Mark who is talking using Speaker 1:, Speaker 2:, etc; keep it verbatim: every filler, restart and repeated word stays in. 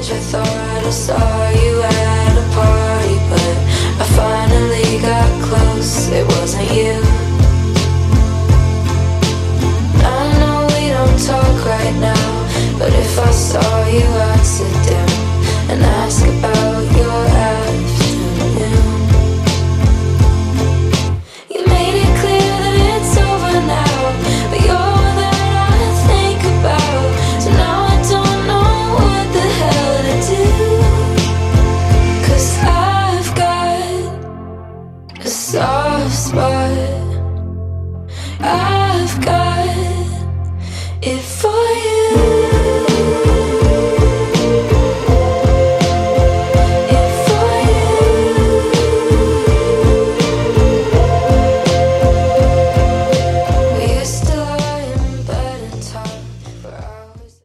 Speaker 1: I thought I saw you at a party, but I finally got close, it wasn't you. I know we don't talk right now, but if I saw you I'd sit down and ask